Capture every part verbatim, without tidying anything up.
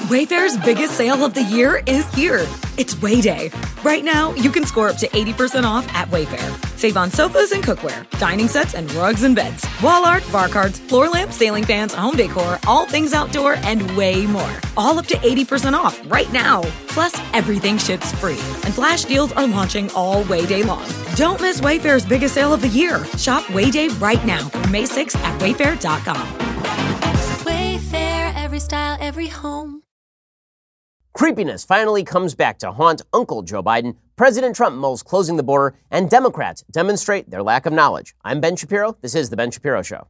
Wayfair's biggest sale of the year is here. It's Way Day. Right now, you can score up to eighty percent off at Wayfair. Save on sofas and cookware, dining sets and rugs and beds, wall art, bar cards, floor lamps, ceiling fans, home decor, all things outdoor, and way more. All up to eighty percent off right now. Plus, everything ships free. And flash deals are launching all Way Day long. Don't miss Wayfair's biggest sale of the year. Shop Way Day right now through May sixth at wayfair dot com. Wayfair, every style, every home. Creepiness finally comes back to haunt Uncle Joe Biden. President Trump mulls closing the border, and Democrats demonstrate their lack of knowledge. I'm Ben Shapiro. This is The Ben Shapiro Show.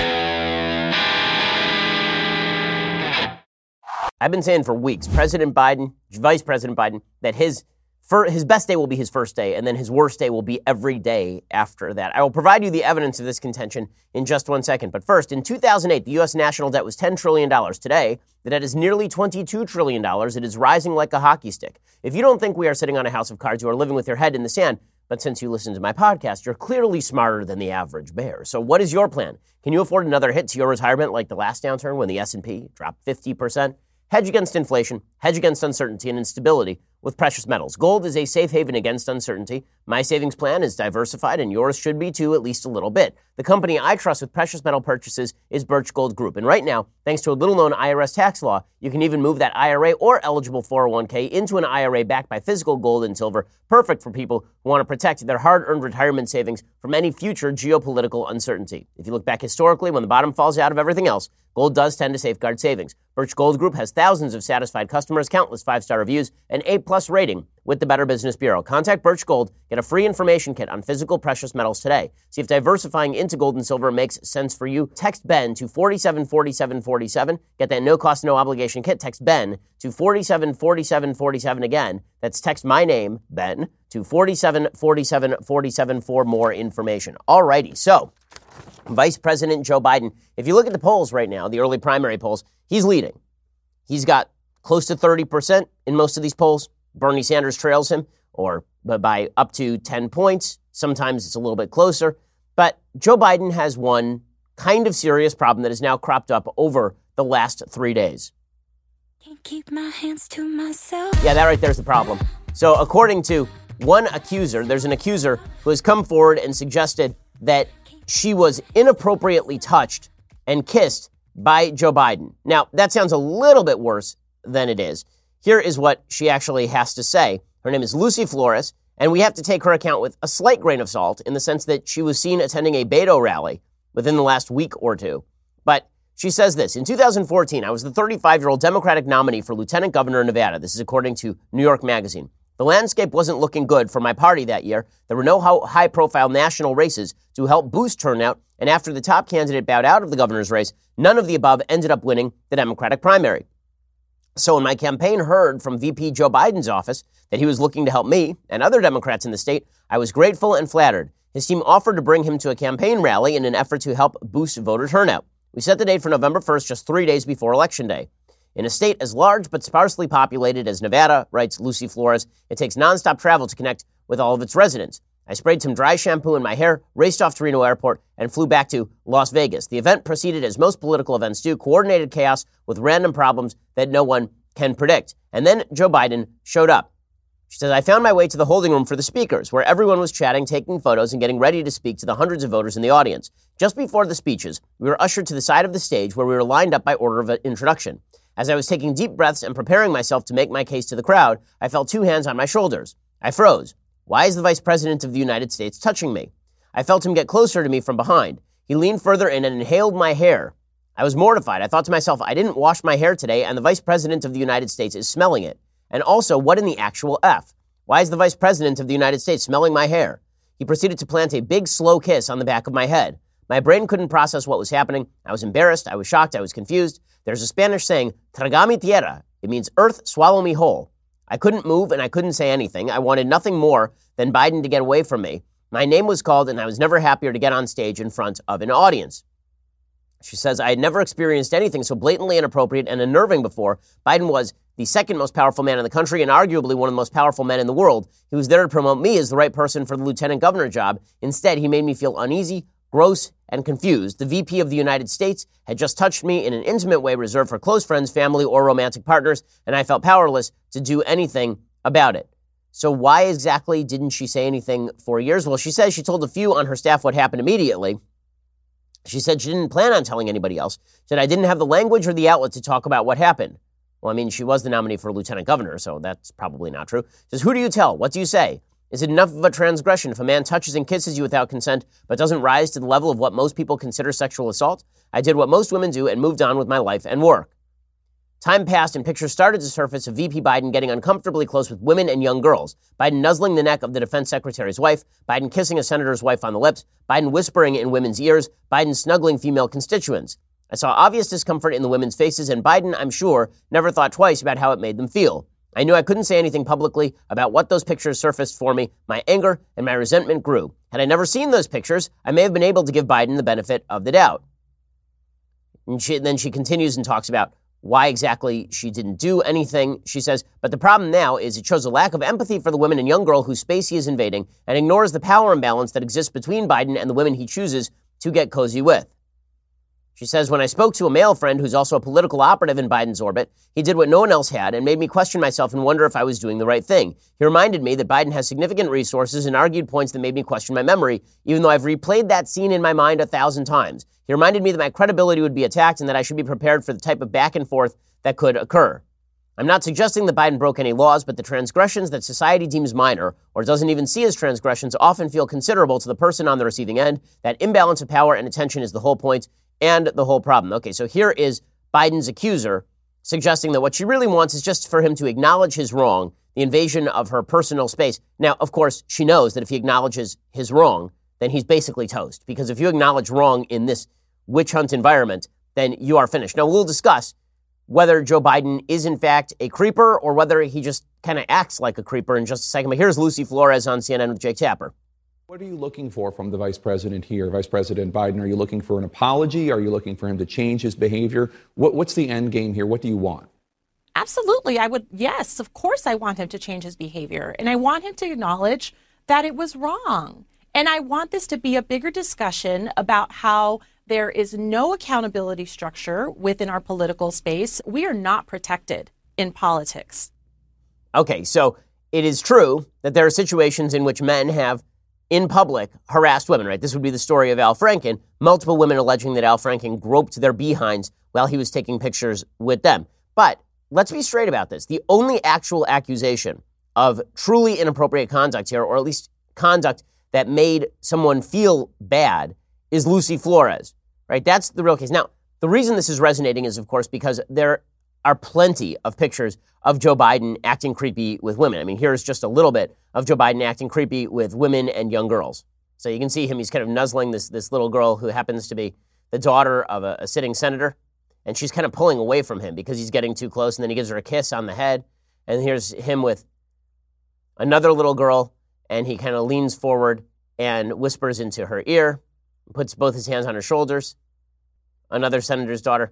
I've been saying for weeks, President Biden, Vice President Biden, that his For his best day will be his first day, and then his worst day will be every day after that. I will provide you the evidence of this contention in just one second. But first, in two thousand eight, the U S national debt was ten trillion dollars. Today, the debt is nearly twenty-two trillion dollars. It is rising like a hockey stick. If you don't think we are sitting on a house of cards, you are living with your head in the sand. But since you listen to my podcast, you're clearly smarter than the average bear. So what is your plan? Can you afford another hit to your retirement like the last downturn when the S and P dropped fifty percent? Hedge against inflation, hedge against uncertainty and instability with precious metals. Gold is a safe haven against uncertainty. My savings plan is diversified, and yours should be too, at least a little bit. The company I trust with precious metal purchases is Birch Gold Group. And right now, thanks to a little-known I R S tax law, you can even move that I R A or eligible four oh one k into an I R A backed by physical gold and silver, perfect for people who want to protect their hard-earned retirement savings from any future geopolitical uncertainty. If you look back historically, when the bottom falls out of everything else, gold does tend to safeguard savings. Birch Gold Group has thousands of satisfied customers, countless five-star reviews, and A-plus rating with the Better Business Bureau. Contact Birch Gold. Get a free information kit on physical precious metals today. See if diversifying into gold and silver makes sense for you. Text Ben to four seven four seven four seven. Get that no-cost, no-obligation kit. Text Ben to four seven four seven four seven. Again, that's text my name, Ben, to four seven four seven four seven for more information. Alrighty, so Vice President Joe Biden, if you look at the polls right now, the early primary polls, he's leading. He's got close to thirty percent in most of these polls. Bernie Sanders trails him, or by up to ten points. Sometimes it's a little bit closer. But Joe Biden has one kind of serious problem that has now cropped up over the last three days. Can't keep my hands to myself. Yeah, that right there's the problem. So according to one accuser, there's an accuser who has come forward and suggested that she was inappropriately touched and kissed by Joe Biden. Now, that sounds a little bit worse than it is. Here is what she actually has to say. Her name is Lucy Flores, and we have to take her account with a slight grain of salt in the sense that she was seen attending a Beto rally within the last week or two. But she says this: in two thousand fourteen, I was the thirty-five-year-old Democratic nominee for lieutenant governor of Nevada. This is according to New York Magazine. The landscape wasn't looking good for my party that year. There were no high-profile national races to help boost turnout, and after the top candidate bowed out of the governor's race, none of the above ended up winning the Democratic primary. So when my campaign heard from V P Joe Biden's office that he was looking to help me and other Democrats in the state, I was grateful and flattered. His team offered to bring him to a campaign rally in an effort to help boost voter turnout. We set the date for November first, just three days before Election Day. In a state as large but sparsely populated as Nevada, writes Lucy Flores, it takes nonstop travel to connect with all of its residents. I sprayed some dry shampoo in my hair, raced off to Reno Airport, and flew back to Las Vegas. The event proceeded as most political events do, coordinated chaos with random problems that no one can predict. And then Joe Biden showed up. She says, I found my way to the holding room for the speakers, where everyone was chatting, taking photos, and getting ready to speak to the hundreds of voters in the audience. Just before the speeches, we were ushered to the side of the stage where we were lined up by order of introduction. As I was taking deep breaths and preparing myself to make my case to the crowd, I felt two hands on my shoulders. I froze. Why is the Vice President of the United States touching me? I felt him get closer to me from behind. He leaned further in and inhaled my hair. I was mortified. I thought to myself, I didn't wash my hair today, and the Vice President of the United States is smelling it. And also, what in the actual F? Why is the Vice President of the United States smelling my hair? He proceeded to plant a big, slow kiss on the back of my head. My brain couldn't process what was happening. I was embarrassed. I was shocked. I was confused. There's a Spanish saying, tragame tierra. It means earth, swallow me whole. I couldn't move and I couldn't say anything. I wanted nothing more than Biden to get away from me. My name was called and I was never happier to get on stage in front of an audience. She says, I had never experienced anything so blatantly inappropriate and unnerving before. Biden was the second most powerful man in the country and arguably one of the most powerful men in the world. He was there to promote me as the right person for the lieutenant governor job. Instead, he made me feel uneasy, gross and confused. The V P of the United States had just touched me in an intimate way reserved for close friends, family, or romantic partners, and I felt powerless to do anything about it. So why exactly didn't she say anything for years? Well, she says she told a few on her staff what happened immediately. She said she didn't plan on telling anybody else. She said, I didn't have the language or the outlet to talk about what happened. Well, I mean, she was the nominee for lieutenant governor, so that's probably not true. She says, who do you tell? What do you say? Is it enough of a transgression if a man touches and kisses you without consent, but doesn't rise to the level of what most people consider sexual assault? I did what most women do and moved on with my life and work. Time passed and pictures started to surface of V P Biden getting uncomfortably close with women and young girls. Biden nuzzling the neck of the defense secretary's wife, Biden kissing a senator's wife on the lips, Biden whispering in women's ears, Biden snuggling female constituents. I saw obvious discomfort in the women's faces, and Biden, I'm sure, never thought twice about how it made them feel. I knew I couldn't say anything publicly about what those pictures surfaced for me. My anger and my resentment grew. Had I never seen those pictures, I may have been able to give Biden the benefit of the doubt. And she, then she continues and talks about why exactly she didn't do anything. She says, but the problem now is it shows a lack of empathy for the women and young girl whose space he is invading and ignores the power imbalance that exists between Biden and the women he chooses to get cozy with. She says, when I spoke to a male friend who's also a political operative in Biden's orbit, he did what no one else had and made me question myself and wonder if I was doing the right thing. He reminded me that Biden has significant resources and argued points that made me question my memory, even though I've replayed that scene in my mind a thousand times. He reminded me that my credibility would be attacked and that I should be prepared for the type of back and forth that could occur. I'm not suggesting that Biden broke any laws, but the transgressions that society deems minor or doesn't even see as transgressions often feel considerable to the person on the receiving end. That imbalance of power and attention is the whole point and the whole problem. Okay, so here is Biden's accuser suggesting that what she really wants is just for him to acknowledge his wrong, the invasion of her personal space. Now, of course, she knows that if he acknowledges his wrong, then he's basically toast. Because if you acknowledge wrong in this witch hunt environment, then you are finished. Now, we'll discuss whether Joe Biden is in fact a creeper or whether he just kind of acts like a creeper in just a second. But here's Lucy Flores on C N N with Jake Tapper. What are you looking for from the vice president here, Vice President Biden? Are you looking for an apology? Are you looking for him to change his behavior? What, what's the end game here? What do you want? Absolutely. I would. Yes, of course, I want him to change his behavior. And I want him to acknowledge that it was wrong. And I want this to be a bigger discussion about how there is no accountability structure within our political space. We are not protected in politics. Okay, so it is true that there are situations in which men have in public harassed women, right? This would be the story of Al Franken. Multiple women alleging that Al Franken groped their behinds while he was taking pictures with them. But let's be straight about this. The only actual accusation of truly inappropriate conduct here, or at least conduct that made someone feel bad, is Lucy Flores, right? That's the real case. Now, the reason this is resonating is, of course, because there are plenty of pictures of Joe Biden acting creepy with women. I mean, here's just a little bit of Joe Biden acting creepy with women and young girls. So you can see him, he's kind of nuzzling this, this little girl who happens to be the daughter of a, a sitting senator, and she's kind of pulling away from him because he's getting too close, and then he gives her a kiss on the head. And here's him with another little girl, and he kind of leans forward and whispers into her ear, puts both his hands on her shoulders. Another senator's daughter.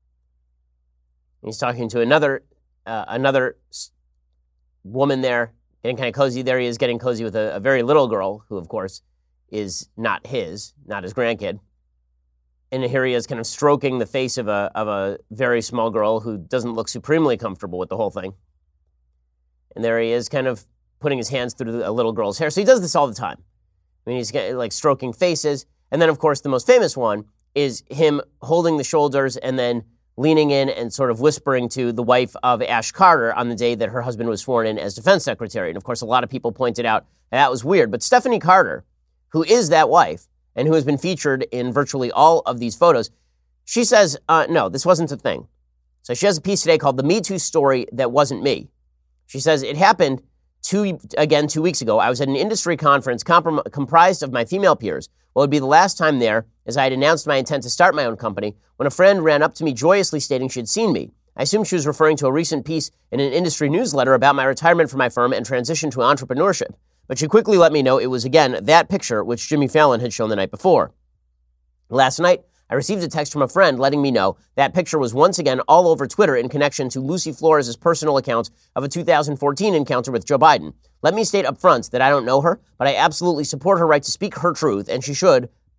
He's talking to another uh, another woman there, getting kind of cozy. There he is getting cozy with a, a very little girl who, of course, is not his, not his grandkid. And here he is kind of stroking the face of a of a very small girl who doesn't look supremely comfortable with the whole thing. And there he is kind of putting his hands through a little girl's hair. So he does this all the time. I mean, he's got, like stroking faces. And then, of course, the most famous one is him holding the shoulders and then leaning in and sort of whispering to the wife of Ash Carter on the day that her husband was sworn in as defense secretary. And, of course, a lot of people pointed out that was weird. But Stephanie Carter, who is that wife and who has been featured in virtually all of these photos, she says, uh, no, this wasn't a thing. So she has a piece today called The Me Too Story That Wasn't Me. She says, it happened two, again, two weeks ago. I was at an industry conference comprom- comprised of my female peers. What would be the last time there, as I had announced my intent to start my own company, when a friend ran up to me joyously stating she had seen me. I assumed she was referring to a recent piece in an industry newsletter about my retirement from my firm and transition to entrepreneurship. But she quickly let me know it was, again, that picture which Jimmy Fallon had shown the night before. Last night, I received a text from a friend letting me know that picture was once again all over Twitter in connection to Lucy Flores' personal account of a two thousand fourteen encounter with Joe Biden. Let me state up front that I don't know her, but I absolutely support her right to speak her truth, and she should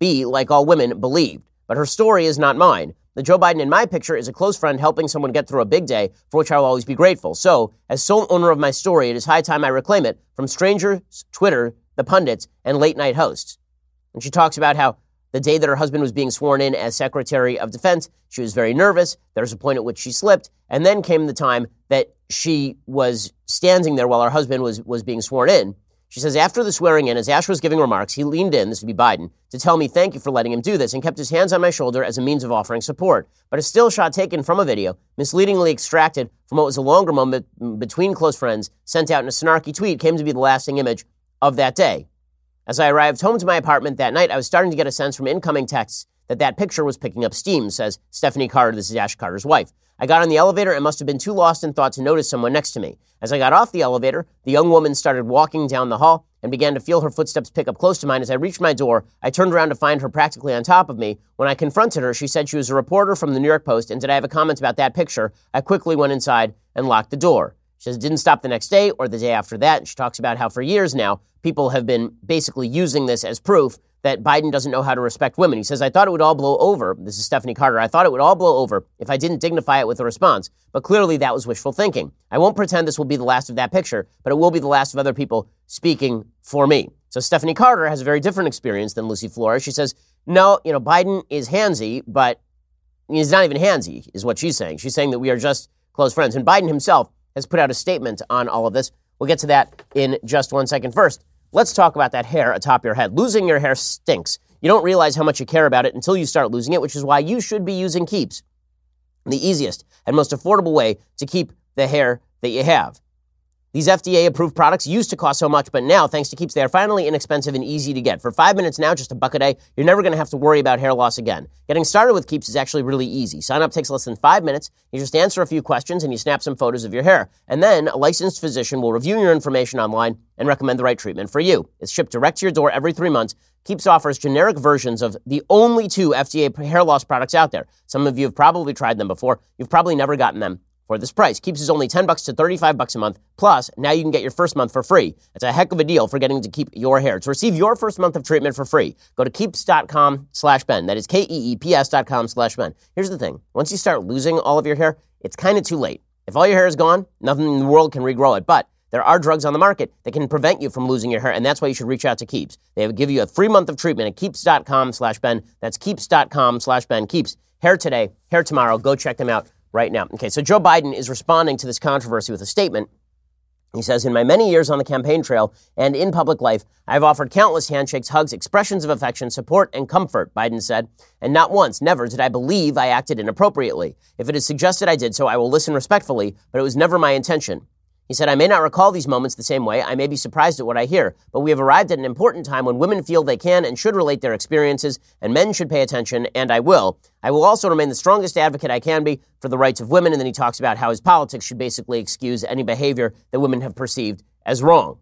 be like all women believed. But her story is not mine. The Joe Biden in my picture is a close friend helping someone get through a big day, for which I will always be grateful. So, as sole owner of my story, it is high time I reclaim it from strangers, Twitter, the pundits, and late-night hosts. And she talks about how the day that her husband was being sworn in as Secretary of Defense, she was very nervous. There was a point at which she slipped. And then came the time that she was standing there while her husband was, was being sworn in. She says, after the swearing in, as Ash was giving remarks, he leaned in, this would be Biden, to tell me thank you for letting him do this and kept his hands on my shoulder as a means of offering support. But a still shot taken from a video, misleadingly extracted from what was a longer moment between close friends, sent out in a snarky tweet, came to be the lasting image of that day. As I arrived home to my apartment that night, I was starting to get a sense from incoming texts that that picture was picking up steam, says Stephanie Carter, this is Ash Carter's wife. I got on the elevator and must have been too lost in thought to notice someone next to me. As I got off the elevator, the young woman started walking down the hall and began to feel her footsteps pick up close to mine. As I reached my door, I turned around to find her practically on top of me. When I confronted her, she said she was a reporter from the New York Post, and did I have a comment about that picture? I quickly went inside and locked the door. She says it didn't stop the next day or the day after that. And she talks about how for years now, people have been basically using this as proof that Biden doesn't know how to respect women. He says, I thought it would all blow over. This is Stephanie Carter. I thought it would all blow over if I didn't dignify it with a response. But clearly that was wishful thinking. I won't pretend this will be the last of that picture, but it will be the last of other people speaking for me. So Stephanie Carter has a very different experience than Lucy Flores. She says, no, you know, Biden is handsy, but he's not even handsy, is what she's saying. She's saying that we are just close friends. And Biden himself has put out a statement on all of this. We'll get to that in just one second. First, let's talk about that hair atop your head. Losing your hair stinks. You don't realize how much you care about it until you start losing it, which is why you should be using Keeps, the easiest and most affordable way to keep the hair that you have. These F D A-approved products used to cost so much, but now, thanks to Keeps, they are finally inexpensive and easy to get. For five minutes now, just a buck a day, you're never going to have to worry about hair loss again. Getting started with Keeps is actually really easy. Sign up takes less than five minutes. You just answer a few questions and you snap some photos of your hair. And then a licensed physician will review your information online and recommend the right treatment for you. It's shipped direct to your door every three months. Keeps offers generic versions of the only two F D A hair loss products out there. Some of you have probably tried them before. You've probably never gotten them for this price. Keeps is only ten bucks to thirty-five bucks a month. Plus, now you can get your first month for free. It's a heck of a deal for getting to keep your hair. To receive your first month of treatment for free, go to keeps.com slash Ben. That is K-E-E-P-S dot com slash Ben. Here's the thing. Once you start losing all of your hair, it's kind of too late. If all your hair is gone, nothing in the world can regrow it. But there are drugs on the market that can prevent you from losing your hair, and that's why you should reach out to Keeps. They will give you a free month of treatment at keeps.com slash Ben. That's keeps.com slash Ben. Keeps. Hair today, hair tomorrow. Go check them out right now. Okay, so Joe Biden is responding to this controversy with a statement. He says, in my many years on the campaign trail and in public life, I've offered countless handshakes, hugs, expressions of affection, support, and comfort, Biden said. And not once, never did I believe I acted inappropriately. If it is suggested I did so, I will listen respectfully, but it was never my intention. He said, I may not recall these moments the same way. I may be surprised at what I hear, but we have arrived at an important time when women feel they can and should relate their experiences, and men should pay attention, and I will. I will also remain the strongest advocate I can be for the rights of women, and then he talks about how his politics should basically excuse any behavior that women have perceived as wrong.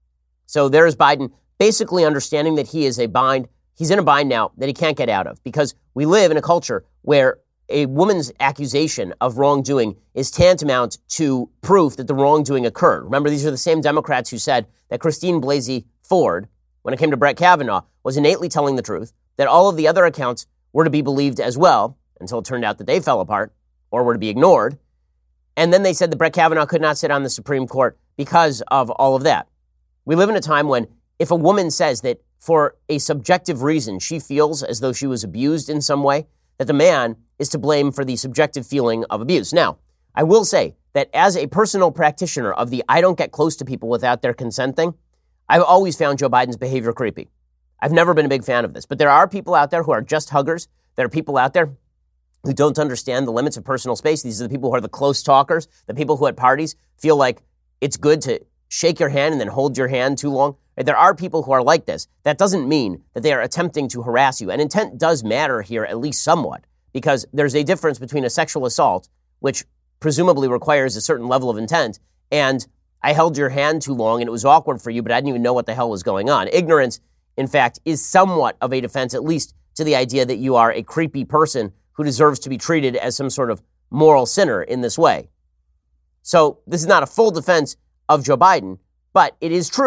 So there is Biden basically understanding that he is a bind. He's in a bind now that he can't get out of, because we live in a culture where a woman's accusation of wrongdoing is tantamount to proof that the wrongdoing occurred. Remember, these are the same Democrats who said that Christine Blasey Ford, when it came to Brett Kavanaugh, was innately telling the truth, that all of the other accounts were to be believed as well, until it turned out that they fell apart or were to be ignored. And then they said that Brett Kavanaugh could not sit on the Supreme Court because of all of that. We live in a time when if a woman says that for a subjective reason she feels as though she was abused in some way, that the man is to blame for the subjective feeling of abuse. Now, I will say that as a personal practitioner of the I don't get close to people without their consent thing, I've always found Joe Biden's behavior creepy. I've never been a big fan of this. But there are people out there who are just huggers. There are people out there who don't understand the limits of personal space. These are the people who are the close talkers, the people who at parties feel like it's good to shake your hand and then hold your hand too long. There are people who are like this. That doesn't mean that they are attempting to harass you. And intent does matter here, at least somewhat, because there's a difference between a sexual assault, which presumably requires a certain level of intent, and I held your hand too long and it was awkward for you, but I didn't even know what the hell was going on. Ignorance, in fact, is somewhat of a defense, at least to the idea that you are a creepy person who deserves to be treated as some sort of moral sinner in this way. So this is not a full defense of Joe Biden, but it is true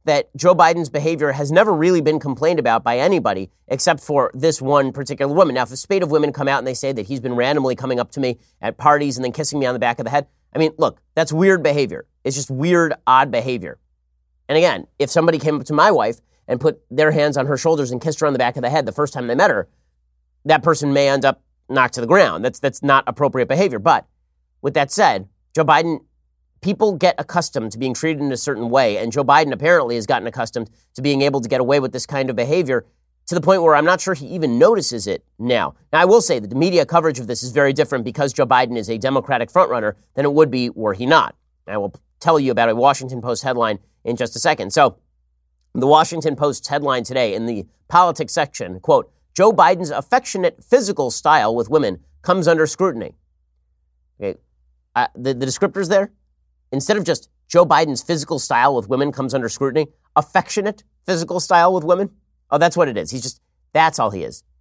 that Joe Biden's behavior has never really been complained about by anybody except for this one particular woman. Now, if a spate of women come out and they say that he's been randomly coming up to me at parties and then kissing me on the back of the head, I mean, look, that's weird behavior. It's just weird, odd behavior. And again, if somebody came up to my wife and put their hands on her shoulders and kissed her on the back of the head the first time they met her, that person may end up knocked to the ground. That's that's not appropriate behavior. But with that said, Joe Biden, people get accustomed to being treated in a certain way, and Joe Biden apparently has gotten accustomed to being able to get away with this kind of behavior to the point where I'm not sure he even notices it now. Now, I will say that the media coverage of this is very different because Joe Biden is a Democratic frontrunner than it would be were he not. I will tell you about a Washington Post headline in just a second. So, the Washington Post's headline today in the politics section, quote, Joe Biden's affectionate physical style with women comes under scrutiny. Okay, uh, the, the descriptors there, instead of just Joe Biden's physical style with women comes under scrutiny, affectionate physical style with women. Oh, that's what it is. He's just, that's all he is.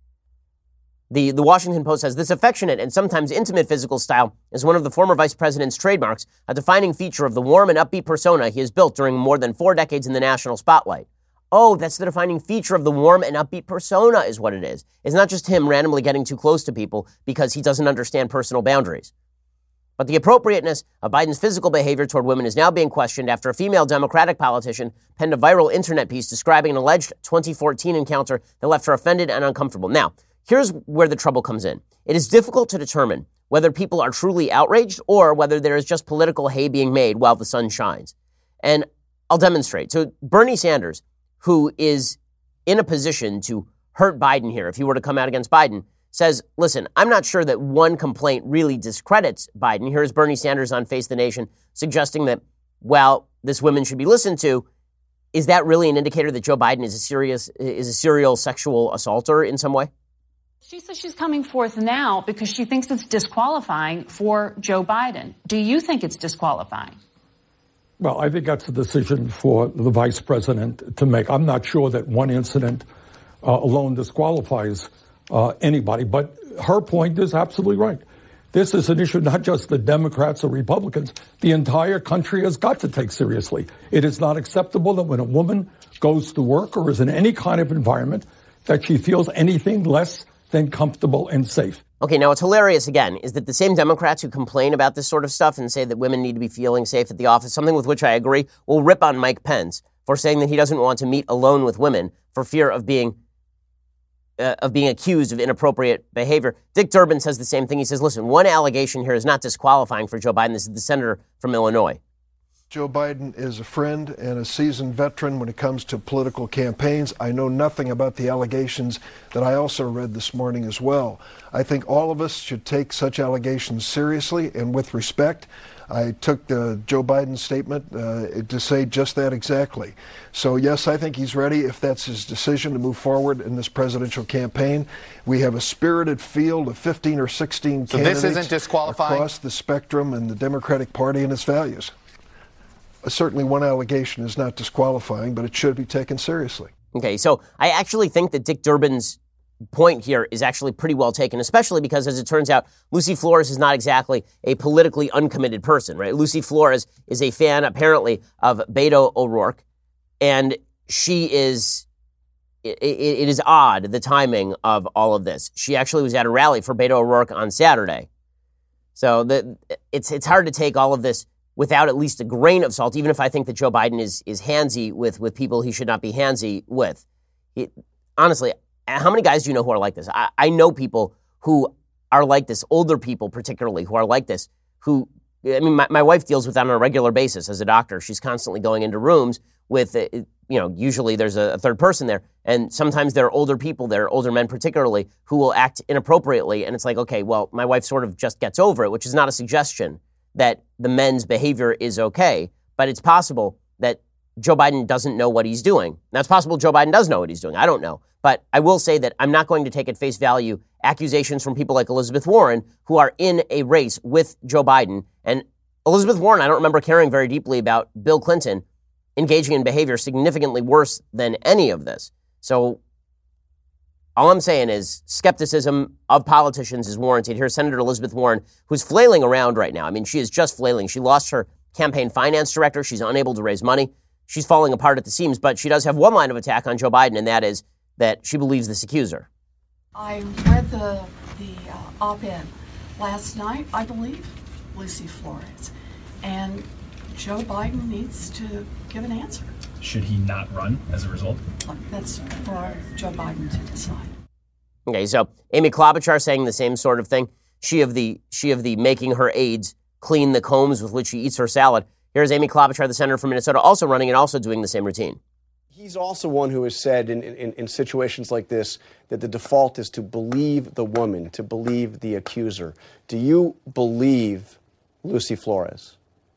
The, the Washington Post says this affectionate and sometimes intimate physical style is one of the former vice president's trademarks, a defining feature of the warm and upbeat persona he has built during more than four decades in the national spotlight. Oh, that's the defining feature of the warm and upbeat persona is what it is. It's not just him randomly getting too close to people because he doesn't understand personal boundaries. But the appropriateness of Biden's physical behavior toward women is now being questioned after a female Democratic politician penned a viral internet piece describing an alleged twenty fourteen encounter that left her offended and uncomfortable. Now, here's where the trouble comes in. It is difficult to determine whether people are truly outraged or whether there is just political hay being made while the sun shines. And I'll demonstrate. So Bernie Sanders, who is in a position to hurt Biden here, if he were to come out against Biden, says, listen, I'm not sure that one complaint really discredits Biden. Here's Bernie Sanders on Face the Nation suggesting that, well, this woman should be listened to. Is that really an indicator that Joe Biden is a serious, is a serial sexual assaulter in some way? She says she's coming forth now because she thinks it's disqualifying for Joe Biden. Do you think it's disqualifying? Well, I think that's a decision for the vice president to make. I'm not sure that one incident uh, alone disqualifies uh, anybody, but her point is absolutely right. This is an issue not just the Democrats or Republicans. The entire country has got to take seriously. It is not acceptable that when a woman goes to work or is in any kind of environment that she feels anything less than comfortable and safe. Okay, now what's hilarious, again, is that the same Democrats who complain about this sort of stuff and say that women need to be feeling safe at the office, something with which I agree, will rip on Mike Pence for saying that he doesn't want to meet alone with women for fear of being uh, of being accused of inappropriate behavior. Dick Durbin says the same thing. He says, listen, one allegation here is not disqualifying for Joe Biden. This is the senator from Illinois. Joe Biden is a friend and a seasoned veteran when it comes to political campaigns. I know nothing about the allegations that I also read this morning as well. I think all of us should take such allegations seriously and with respect. I took uh, Joe Biden's statement uh, to say just that exactly. So, yes, I think he's ready if that's his decision to move forward in this presidential campaign. We have a spirited field of fifteen or sixteen so candidates this isn't disqualifying? Across the spectrum in the Democratic Party and its values. Certainly one allegation is not disqualifying, but it should be taken seriously. Okay, so I actually think that Dick Durbin's point here is actually pretty well taken, especially because, as it turns out, Lucy Flores is not exactly a politically uncommitted person, right? Lucy Flores is a fan, apparently, of Beto O'Rourke, and she is, it, it is odd, the timing of all of this. She actually was at a rally for Beto O'Rourke on Saturday. So the, it's it's hard to take all of this without at least a grain of salt, even if I think that Joe Biden is is handsy with, with people he should not be handsy with. He, honestly, how many guys do you know who are like this? I, I know people who are like this, older people particularly, who are like this, who, I mean, my, my wife deals with that on a regular basis as a doctor. She's constantly going into rooms with, uh, you know, usually there's a, a third person there, and sometimes there are older people there, older men particularly, who will act inappropriately, and it's like, okay, well, my wife sort of just gets over it, which is not a suggestion that the men's behavior is okay, but it's possible that Joe Biden doesn't know what he's doing. Now, it's possible Joe Biden does know what he's doing. I don't know. But I will say that I'm not going to take at face value accusations from people like Elizabeth Warren, who are in a race with Joe Biden. And Elizabeth Warren, I don't remember caring very deeply about Bill Clinton engaging in behavior significantly worse than any of this. So all I'm saying is skepticism of politicians is warranted. Here's Senator Elizabeth Warren, who's flailing around right now. I mean, she is just flailing. She lost her campaign finance director. She's unable to raise money. she's falling apart at the seams. But she does have one line of attack on Joe Biden, and that is that she believes this accuser. I read the the uh, op-ed last night, I believe, Lucy Flores, and Joe Biden needs to give an answer. Should he not run as a result? That's for Joe Biden to decide. Okay, so Amy Klobuchar saying the same sort of thing. She of the she of the making her aides clean the combs with which she eats her salad. Here's Amy Klobuchar, the senator from Minnesota, also running and also doing the same routine. He's also one who has said in, in, in situations like this that the default is to believe the woman, to believe the accuser. Do you believe Lucy Flores?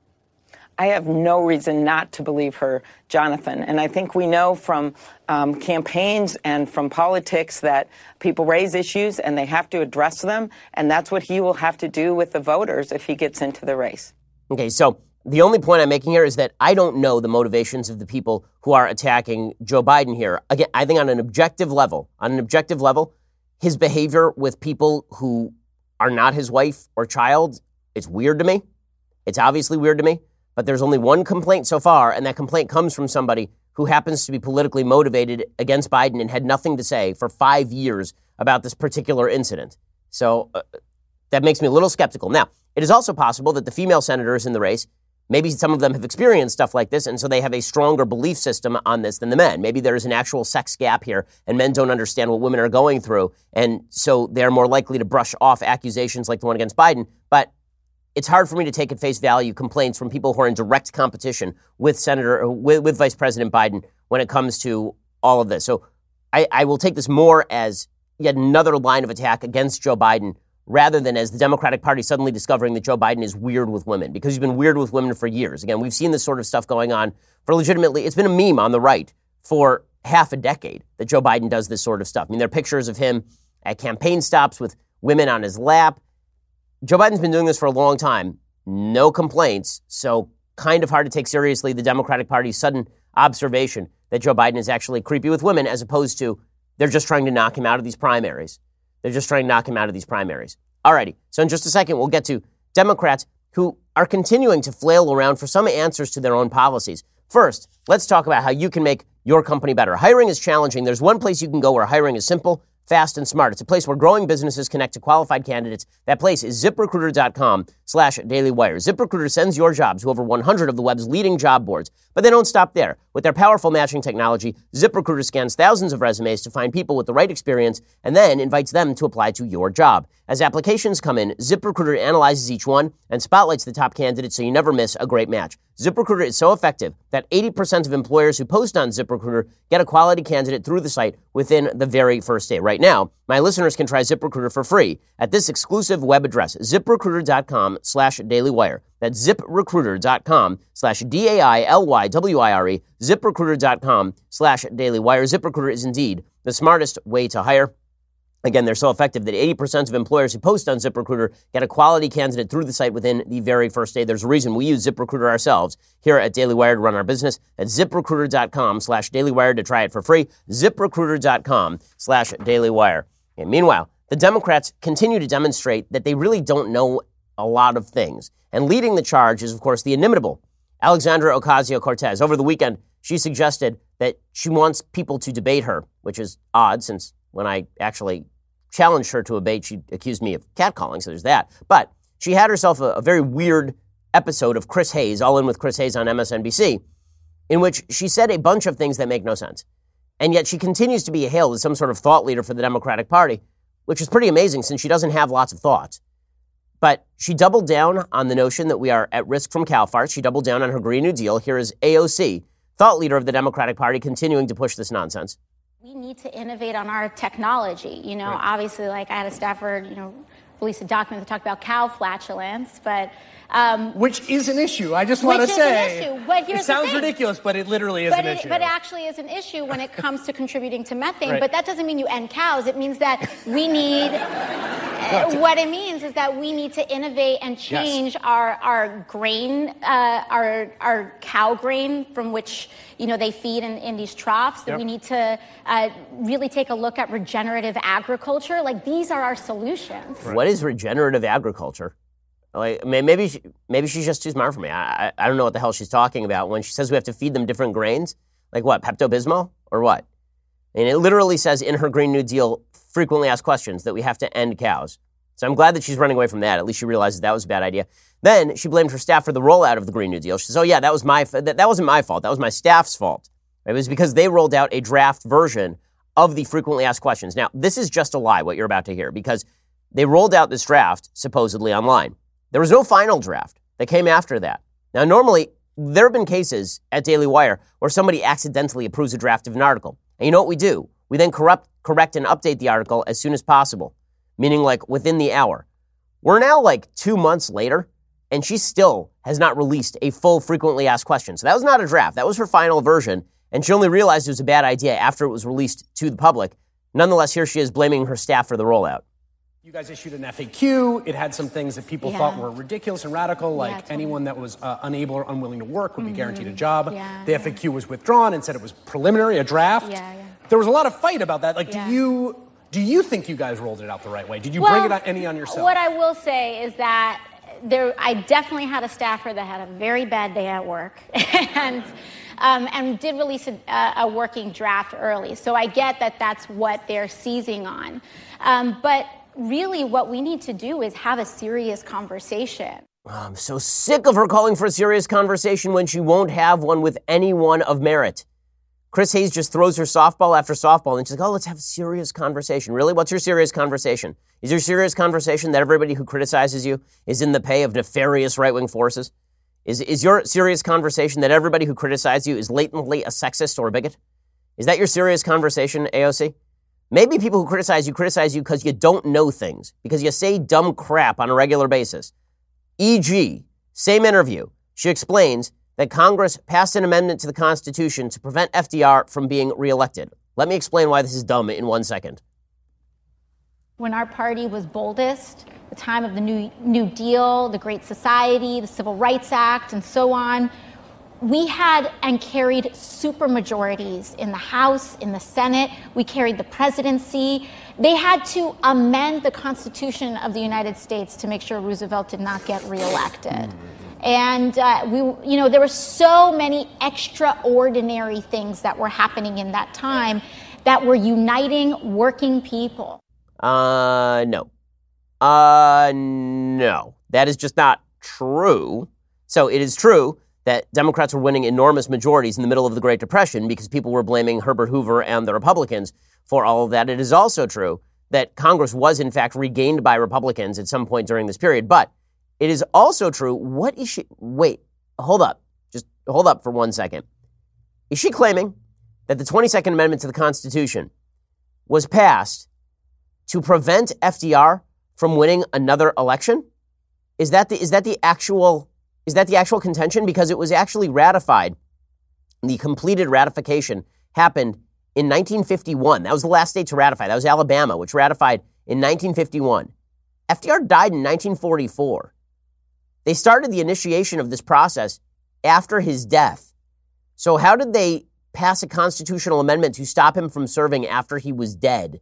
I have no reason not to believe her, Jonathan. And I think we know from um, campaigns and from politics that people raise issues and they have to address them. And that's what he will have to do with the voters if he gets into the race. Okay, so the only point I'm making here is that I don't know the motivations of the people who are attacking Joe Biden here. Again, I think on an objective level, on an objective level, his behavior with people who are not his wife or child, it's weird to me. It's obviously weird to me. But there's only one complaint so far, and that complaint comes from somebody who happens to be politically motivated against Biden and had nothing to say for five years about this particular incident. So uh, that makes me a little skeptical. Now, it is also possible that the female senators in the race, maybe some of them have experienced stuff like this, and so they have a stronger belief system on this than the men. Maybe there's an actual sex gap here, and men don't understand what women are going through, and so they're more likely to brush off accusations like the one against Biden. But it's hard for me to take at face value complaints from people who are in direct competition with Senator, with, with Vice President Biden when it comes to all of this. So I, I will take this more as yet another line of attack against Joe Biden rather than as the Democratic Party suddenly discovering that Joe Biden is weird with women, because he's been weird with women for years. Again, we've seen this sort of stuff going on for legitimately, it's been a meme on the right for half a decade that Joe Biden does this sort of stuff. I mean, there are pictures of him at campaign stops with women on his lap. Joe Biden's been doing this for a long time. No complaints. So kind of hard to take seriously the Democratic Party's sudden observation that Joe Biden is actually creepy with women, as opposed to they're just trying to knock him out of these primaries. They're just trying to knock him out of these primaries. All righty. So in just a second, we'll get to Democrats who are continuing to flail around for some answers to their own policies. First, let's talk about how you can make your company better. Hiring is challenging. There's one place you can go where hiring is simple, fast, and smart. It's a place where growing businesses connect to qualified candidates. That place is ZipRecruiter.com slash DailyWire. ZipRecruiter sends your jobs to over one hundred of the web's leading job boards. But they don't stop there. With their powerful matching technology, ZipRecruiter scans thousands of resumes to find people with the right experience and then invites them to apply to your job. As applications come in, ZipRecruiter analyzes each one and spotlights the top candidates so you never miss a great match. ZipRecruiter is so effective that eighty percent of employers who post on ZipRecruiter get a quality candidate through the site within the very first day. Right now, my listeners can try ZipRecruiter for free at this exclusive web address, ZipRecruiter.com slash DailyWire. That's ZipRecruiter.com slash D-A-I-L-Y-W-I-R-E, ZipRecruiter.com slash DailyWire. ZipRecruiter is indeed the smartest way to hire. Again, they're so effective that eighty percent of employers who post on ZipRecruiter get a quality candidate through the site within the very first day. There's a reason we use ZipRecruiter ourselves here at Daily Wire to run our business. That's ZipRecruiter.com slash DailyWire to try it for free. ZipRecruiter.com slash DailyWire. And meanwhile, the Democrats continue to demonstrate that they really don't know a lot of things. And leading the charge is, of course, the inimitable Alexandra Ocasio-Cortez. Over the weekend, she suggested that she wants people to debate her, which is odd since when I actually challenged her to a debate, she accused me of catcalling, so there's that. But she had herself a, a very weird episode of Chris Hayes, All In with Chris Hayes on M S N B C, in which she said a bunch of things that make no sense. And yet she continues to be hailed as some sort of thought leader for the Democratic Party, which is pretty amazing since she doesn't have lots of thoughts. But she doubled down on the notion that we are at risk from cow farts. She doubled down on her Green New Deal. Here is A O C, thought leader of the Democratic Party, continuing to push this nonsense. We need to innovate on our technology. You know, Right. obviously, like I had a staffer, you know, release a document that talked about cow flatulence, but um, Which is an issue. I just want to which say. is an issue. But here's it sounds the thing. ridiculous, but it literally is but an it, issue. But it actually is an issue when it comes to contributing to methane. Right. But that doesn't mean you end cows. It means that we need. uh, what it means is that we need to innovate and change our our grain, uh, our our cow grain from which you know they feed in, in these troughs. That Yep. we need to uh, really take a look at regenerative agriculture. Like these are our solutions. What is regenerative agriculture? Like, maybe she, maybe she's just too smart for me. I, I I don't know what the hell she's talking about when she says we have to feed them different grains. Like what, Pepto-Bismol or what? And it literally says in her Green New Deal frequently asked questions that we have to end cows. So I'm glad that she's running away from that. At least she realizes that was a bad idea. Then she blamed her staff for the rollout of the Green New Deal. She says, oh yeah, that was my that, that wasn't my fault. That was my staff's fault. It was because they rolled out a draft version of the frequently asked questions. Now, this is just a lie, what you're about to hear, because they rolled out this draft supposedly online. There was no final draft that came after that. Now, normally, there have been cases at Daily Wire where somebody accidentally approves a draft of an article. And you know what we do? We then corrupt, correct and update the article as soon as possible, meaning like within the hour. We're now like two months later, and she still has not released a full frequently asked question. So that was not a draft. That was her final version, and she only realized it was a bad idea after it was released to the public. Nonetheless, here she is blaming her staff for the rollout. You guys issued an F A Q. It had some things that people Yeah. thought were ridiculous and radical, like Yeah, totally. anyone that was uh, unable or unwilling to work would be guaranteed a job. Yeah, the F A Q was withdrawn and said it was preliminary, a draft. Yeah, yeah. There was a lot of fight about that. Like, Yeah. do you do you think you guys rolled it out the right way? Did you Well, bring it on, any on yourself? What I will say is that there, I definitely had a staffer that had a very bad day at work, and um, and did release a, a working draft early. So I get that that's what they're seizing on, um, but really, what we need to do is have a serious conversation. Oh, I'm so sick of her calling for a serious conversation when she won't have one with anyone of merit. Chris Hayes just throws her softball after softball, and she's like, oh, let's have a serious conversation. Really? What's your serious conversation? Is your serious conversation that everybody who criticizes you is in the pay of nefarious right-wing forces? Is, is your serious conversation that everybody who criticizes you is latently a sexist or a bigot? Is that your serious conversation, A O C? Maybe people who criticize you criticize you because you don't know things, because you say dumb crap on a regular basis. for example, same interview, she explains that Congress passed an amendment to the Constitution to prevent F D R from being reelected. Let me explain why this is dumb in one second. When our party was boldest, the time of the New, New Deal, the Great Society, the Civil Rights Act, and so on, we had and carried supermajorities in the House, in the Senate. We carried the presidency. They had to amend the Constitution of the United States to make sure Roosevelt did not get reelected. And uh, we, you know, there were so many extraordinary things that were happening in that time that were uniting working people. Uh, no. Uh, no. That is just not true. So it is true that Democrats were winning enormous majorities in the middle of the Great Depression because people were blaming Herbert Hoover and the Republicans for all of that. It is also true that Congress was, in fact, regained by Republicans at some point during this period. But it is also true, what is she, wait, hold up, just hold up for one second. Is she claiming that the twenty-second Amendment to the Constitution was passed to prevent F D R from winning another election? Is that the, is that the actual... Is that the actual contention? Because it was actually ratified. The completed ratification happened in nineteen fifty-one. That was the last state to ratify. That was Alabama, which ratified in nineteen fifty-one. F D R died in nineteen forty-four. They started the initiation of this process after his death. So how did they pass a constitutional amendment to stop him from serving after he was dead?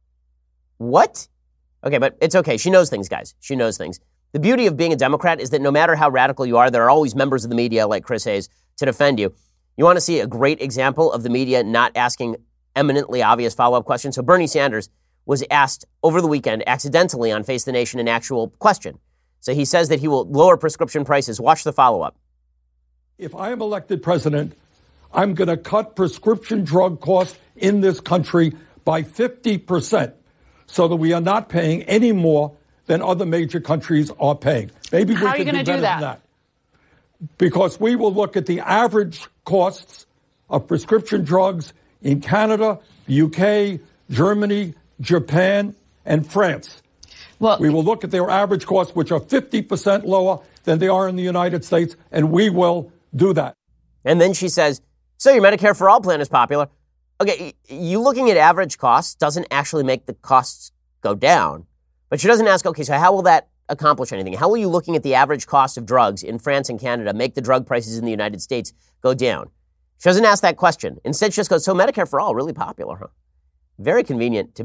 What? Okay, but it's okay. She knows things, guys. She knows things. The beauty of being a Democrat is that no matter how radical you are, there are always members of the media like Chris Hayes to defend you. You want to see a great example of the media not asking eminently obvious follow-up questions? So Bernie Sanders was asked over the weekend accidentally on Face the Nation an actual question. So he says that he will lower prescription prices. Watch the follow-up. If I am elected president, I'm going to cut prescription drug costs in this country by fifty percent so that we are not paying any more than other major countries are paying. Maybe we How are can you do gonna better do than that? that. Because we will look at the average costs of prescription drugs in Canada, U K, Germany, Japan, and France. Well, we will look at their average costs, which are fifty percent lower than they are in the United States, and we will do that. And then she says, so your Medicare for All plan is popular. Okay, you looking at average costs doesn't actually make the costs go down. But she doesn't ask, okay, so how will that accomplish anything? How will you looking at the average cost of drugs in France and Canada make the drug prices in the United States go down? She doesn't ask that question. Instead, she just goes, so Medicare for All, really popular, huh? Very convenient to be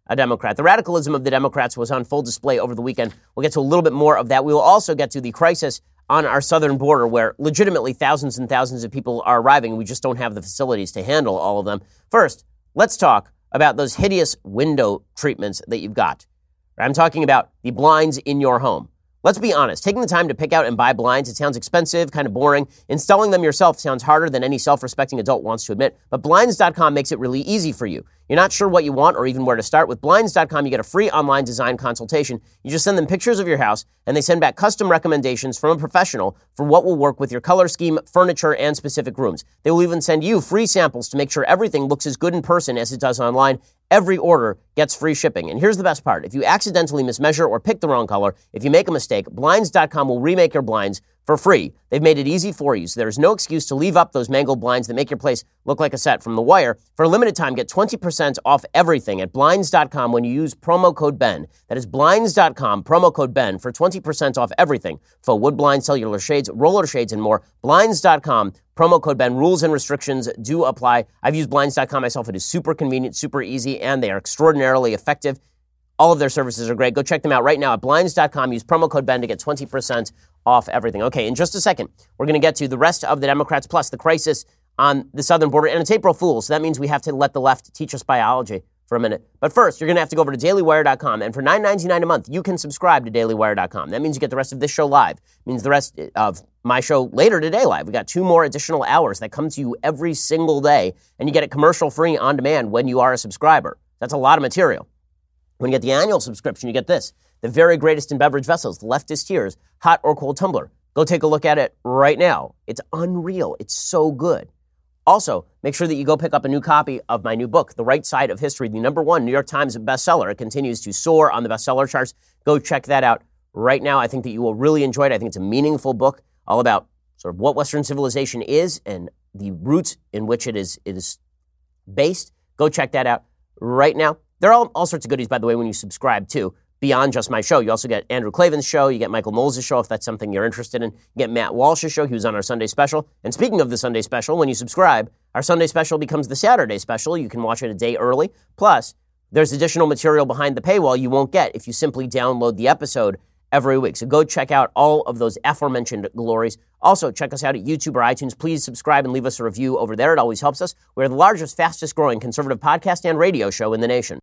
a Democrat. The radicalism of the Democrats was on full display over the weekend. We'll get to a little bit more of that. We will also get to the crisis on our southern border, where legitimately thousands and thousands of people are arriving. We just don't have the facilities to handle all of them. First, let's talk about those hideous window treatments that you've got. I'm talking about the blinds in your home. Let's be honest. Taking the time to pick out and buy blinds, it sounds expensive, kind of boring. Installing them yourself sounds harder than any self-respecting adult wants to admit. But Blinds dot com makes it really easy for you. You're not sure what you want or even where to start. With Blinds dot com, you get a free online design consultation. You just send them pictures of your house, and they send back custom recommendations from a professional for what will work with your color scheme, furniture, and specific rooms. They will even send you free samples to make sure everything looks as good in person as it does online. Every order gets free shipping. And here's the best part. If you accidentally mismeasure or pick the wrong color, if you make a mistake, Blinds dot com will remake your blinds for free. They've made it easy for you, so there's no excuse to leave up those mangled blinds that make your place look like a set from The Wire. For a limited time, get twenty percent off everything at Blinds dot com when you use promo code Ben. That is Blinds dot com, promo code Ben, for twenty percent off everything. Faux wood blinds, cellular shades, roller shades, and more. Blinds dot com, promo code Ben. Rules and restrictions do apply. I've used Blinds dot com myself. It is super convenient, super easy, and they are extraordinarily effective. All of their services are great. Go check them out right now at Blinds dot com. Use promo code Ben to get twenty percent off everything. Okay, in just a second, we're going to get to the rest of the Democrats plus the crisis on the southern border. And it's April Fool's, so that means we have to let the left teach us biology for a minute. But first, you're going to have to go over to daily wire dot com. And for nine ninety-nine a month, you can subscribe to daily wire dot com. That means you get the rest of this show live. It means the rest of my show later today live. We got two more additional hours that come to you every single day. And you get it commercial-free on demand when you are a subscriber. That's a lot of material. When you get the annual subscription, you get this. The very greatest in beverage vessels, the Leftist Tears, hot or cold tumbler. Go take a look at it right now. It's unreal. It's so good. Also, make sure that you go pick up a new copy of my new book, The Right Side of History, the number one New York Times bestseller. It continues to soar on the bestseller charts. Go check that out right now. I think that you will really enjoy it. I think it's a meaningful book all about sort of what Western civilization is and the roots in which it is, it is based. Go check that out right now. There are all, all sorts of goodies, by the way, when you subscribe, too. Beyond just my show, you also get Andrew Klavan's show, you get Michael Knowles' show, if that's something you're interested in. You get Matt Walsh's show, he was on our Sunday special. And speaking of the Sunday special, when you subscribe, our Sunday special becomes the Saturday special. You can watch it a day early. Plus, there's additional material behind the paywall you won't get if you simply download the episode every week. So go check out all of those aforementioned glories. Also, check us out at YouTube or iTunes. Please subscribe and leave us a review over there. It always helps us. We're the largest, fastest growing conservative podcast and radio show in the nation.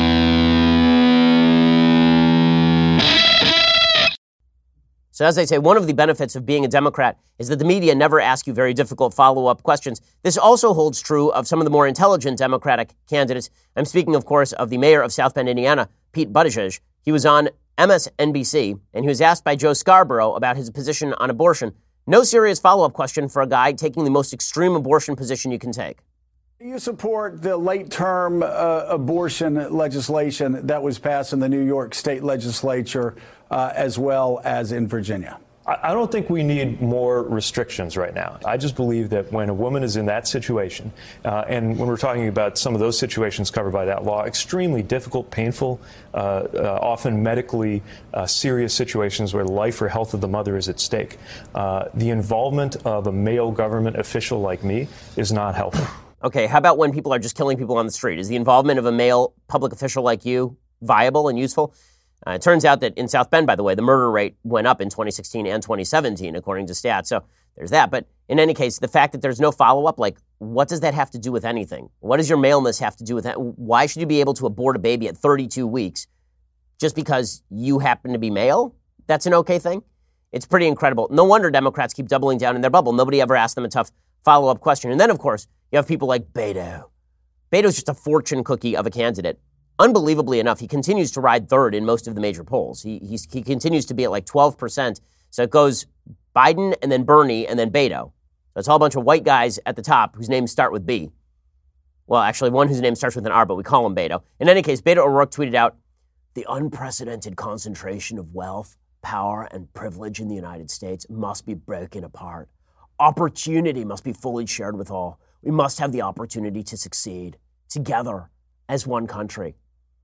So as I say, one of the benefits of being a Democrat is that the media never ask you very difficult follow-up questions. This also holds true of some of the more intelligent Democratic candidates. I'm speaking, of course, of the mayor of South Bend, Indiana, Pete Buttigieg. He was on M S N B C, and he was asked by Joe Scarborough about his position on abortion. No serious follow-up question for a guy taking the most extreme abortion position you can take. You support the late-term uh, abortion legislation that was passed in the New York State legislature uh, as well as in Virginia. I don't think we need more restrictions right now. I just believe that when a woman is in that situation, uh, and when we're talking about some of those situations covered by that law, extremely difficult, painful, uh, uh, often medically uh, serious situations where the life or health of the mother is at stake, uh, the involvement of a male government official like me is not helpful. Okay, how about when people are just killing people on the street? Is the involvement of a male public official like you viable and useful? Uh, it turns out that in South Bend, by the way, the murder rate went up in twenty sixteen and twenty seventeen, according to stats. So there's that. But in any case, the fact that there's no follow-up, like, what does that have to do with anything? What does your maleness have to do with that? Why should you be able to abort a baby at thirty-two weeks just because you happen to be male? That's an okay thing? It's pretty incredible. No wonder Democrats keep doubling down in their bubble. Nobody ever asked them a tough follow-up question. And then, of course, you have people like Beto. Beto's just a fortune cookie of a candidate. Unbelievably enough, he continues to ride third in most of the major polls. He he's, he continues to be at like twelve percent. So it goes Biden and then Bernie and then Beto. So it's all a bunch of white guys at the top whose names start with B. Well, actually, one whose name starts with an R, but we call him Beto. In any case, Beto O'Rourke tweeted out, "The unprecedented concentration of wealth, power, and privilege in the United States must be broken apart. Opportunity must be fully shared with all. We must have the opportunity to succeed together as one country."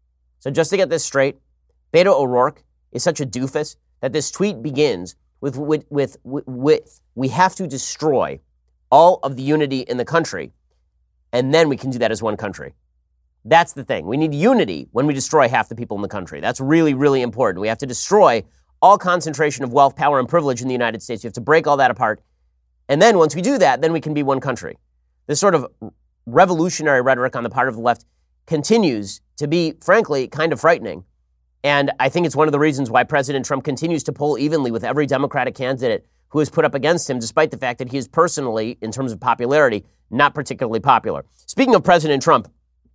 So just to get this straight, Beto O'Rourke is such a doofus that this tweet begins with, with, with, with, with, we have to destroy all of the unity in the country, and then we can do that as one country. That's the thing. We need unity when we destroy half the people in the country. That's really, really important. We have to destroy all concentration of wealth, power, and privilege in the United States. We have to break all that apart. And then once we do that, then we can be one country. This sort of revolutionary rhetoric on the part of the left continues to be, frankly, kind of frightening. And I think it's one of the reasons why President Trump continues to poll evenly with every Democratic candidate who is put up against him, despite the fact that he is personally, in terms of popularity, not particularly popular. Speaking of President Trump,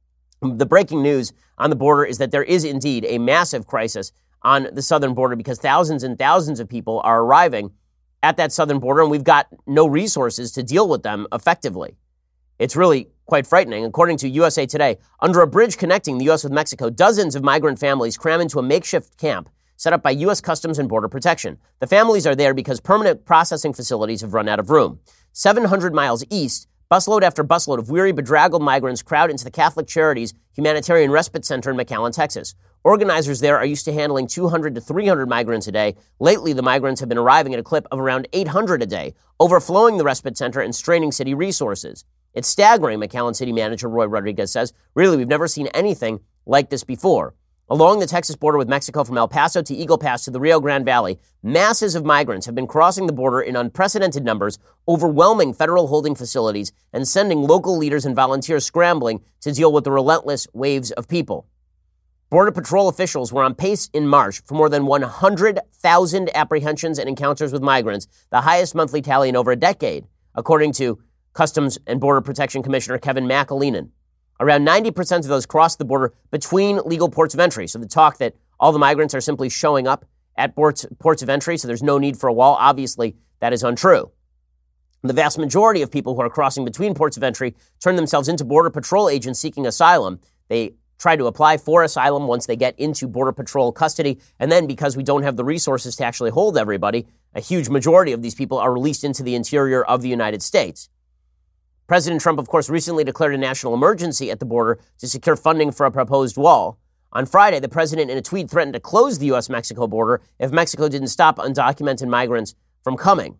the breaking news on the border is that there is indeed a massive crisis on the southern border because thousands and thousands of people are arriving at that southern border, and we've got no resources to deal with them effectively. It's really quite frightening. According to U S A Today, under a bridge connecting the U S with Mexico, dozens of migrant families cram into a makeshift camp set up by U S Customs and Border Protection. The families are there because permanent processing facilities have run out of room. seven hundred miles east, busload after busload of weary, bedraggled migrants crowd into the Catholic Charities Humanitarian Respite Center in McAllen, Texas. Organizers there are used to handling two hundred to three hundred migrants a day. Lately, the migrants have been arriving at a clip of around eight hundred a day, overflowing the respite center and straining city resources. It's staggering, McAllen City Manager Roy Rodriguez says. Really, we've never seen anything like this before. Along the Texas border with Mexico from El Paso to Eagle Pass to the Rio Grande Valley, masses of migrants have been crossing the border in unprecedented numbers, overwhelming federal holding facilities and sending local leaders and volunteers scrambling to deal with the relentless waves of people. Border Patrol officials were on pace in March for more than one hundred thousand apprehensions and encounters with migrants, the highest monthly tally in over a decade, according to Customs and Border Protection Commissioner Kevin McAleenan. Around ninety percent of those crossed the border between legal ports of entry. So the talk that all the migrants are simply showing up at ports, ports of entry, so there's no need for a wall, obviously that is untrue. The vast majority of people who are crossing between ports of entry turn themselves into Border Patrol agents seeking asylum. They try to apply for asylum once they get into Border Patrol custody. And then because we don't have the resources to actually hold everybody, a huge majority of these people are released into the interior of the United States. President Trump, of course, recently declared a national emergency at the border to secure funding for a proposed wall. On Friday, the president in a tweet threatened to close the U S Mexico border if Mexico didn't stop undocumented migrants from coming.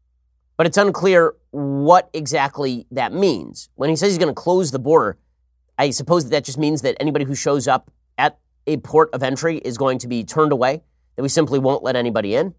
But it's unclear what exactly that means. When he says he's going to close the border, I suppose that, that just means that anybody who shows up at a port of entry is going to be turned away, that we simply won't let anybody in.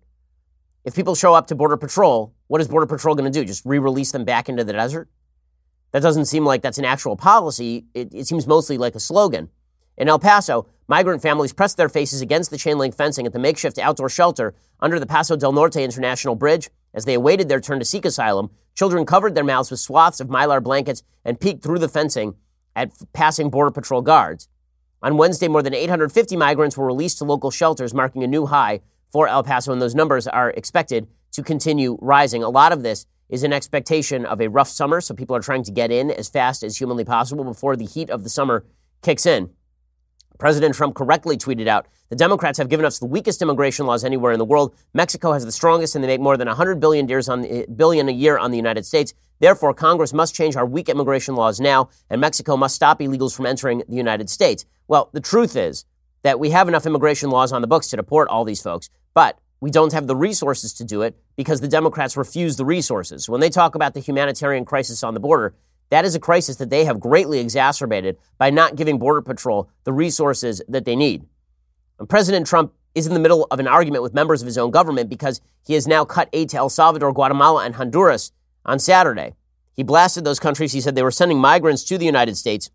If people show up to Border Patrol, what is Border Patrol going to do? Just re-release them back into the desert? That doesn't seem like that's an actual policy. It, it seems mostly like a slogan. In El Paso, migrant families pressed their faces against the chain link fencing at the makeshift outdoor shelter under the Paso del Norte International Bridge. As they awaited their turn to seek asylum, children covered their mouths with swaths of Mylar blankets and peeked through the fencing at passing Border Patrol guards. On Wednesday, more than eight hundred fifty migrants were released to local shelters, marking a new high for El Paso, and those numbers are expected to continue rising. A lot of this is an expectation of a rough summer, so people are trying to get in as fast as humanly possible before the heat of the summer kicks in. President Trump correctly tweeted out, "The Democrats have given us the weakest immigration laws anywhere in the world. Mexico has the strongest, and they make more than one hundred billion dollars a year on the United States. Therefore, Congress must change our weak immigration laws now, and Mexico must stop illegals from entering the United States." Well, the truth is that we have enough immigration laws on the books to deport all these folks, but we don't have the resources to do it because the Democrats refuse the resources. When they talk about the humanitarian crisis on the border, that is a crisis that they have greatly exacerbated by not giving Border Patrol the resources that they need. And President Trump is in the middle of an argument with members of his own government because he has now cut aid to El Salvador, Guatemala, and Honduras on Saturday. He blasted those countries. He said they were sending migrants to the United States.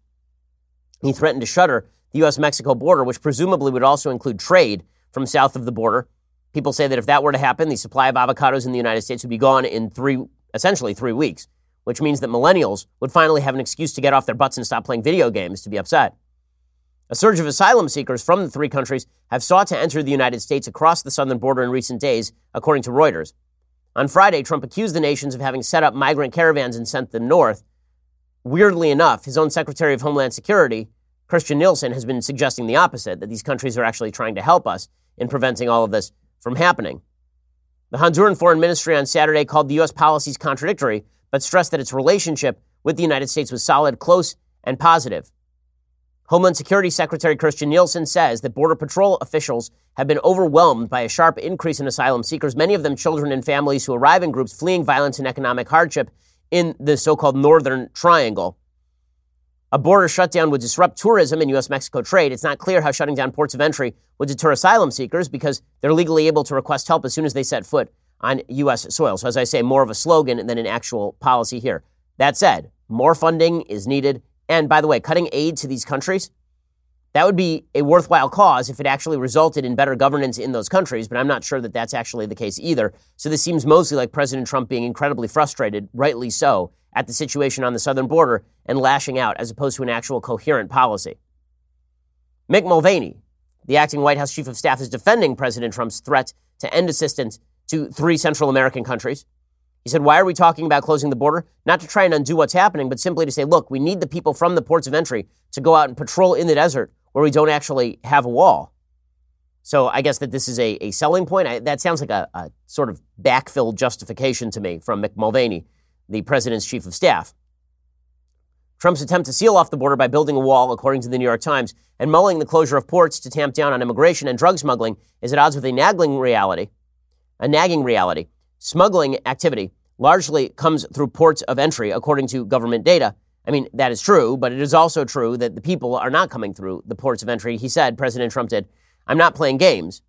He threatened to shutter the U S Mexico border, which presumably would also include trade from south of the border. People say that if that were to happen, the supply of avocados in the United States would be gone in three, essentially three weeks, which means that millennials would finally have an excuse to get off their butts and stop playing video games to be upset. A surge of asylum seekers from the three countries have sought to enter the United States across the southern border in recent days, according to Reuters. On Friday, Trump accused the nations of having set up migrant caravans and sent them north. Weirdly enough, his own Secretary of Homeland Security, Christian Nielsen, has been suggesting the opposite, that these countries are actually trying to help us in preventing all of this from happening. The Honduran Foreign Ministry on Saturday called the U S policies contradictory, but stressed that its relationship with the United States was solid, close, and positive. Homeland Security Secretary Christian Nielsen says that Border Patrol officials have been overwhelmed by a sharp increase in asylum seekers, many of them children and families who arrive in groups fleeing violence and economic hardship in the so-called Northern Triangle. A border shutdown would disrupt tourism and U S Mexico trade. It's not clear how shutting down ports of entry would deter asylum seekers because they're legally able to request help as soon as they set foot on U S soil. So as I say, more of a slogan than an actual policy here. That said, more funding is needed. And by the way, cutting aid to these countries, that would be a worthwhile cause if it actually resulted in better governance in those countries, but I'm not sure that that's actually the case either. So this seems mostly like President Trump being incredibly frustrated, rightly so, at the situation on the southern border and lashing out as opposed to an actual coherent policy. Mick Mulvaney, the acting White House chief of staff, is defending President Trump's threat to end assistance to three Central American countries. He said, why are we talking about closing the border? Not to try and undo what's happening, but simply to say, look, we need the people from the ports of entry to go out and patrol in the desert where we don't actually have a wall. So I guess that this is a, a selling point. I, that sounds like a, a sort of backfill justification to me from Mick Mulvaney, the president's chief of staff. Trump's attempt to seal off the border by building a wall, according to the New York Times, and mulling the closure of ports to tamp down on immigration and drug smuggling is at odds with a nagging reality, a nagging reality. Smuggling activity largely comes through ports of entry, according to government data. I mean, that is true, but it is also true that the people are not coming through the ports of entry. He said, President Trump did, I'm not playing games.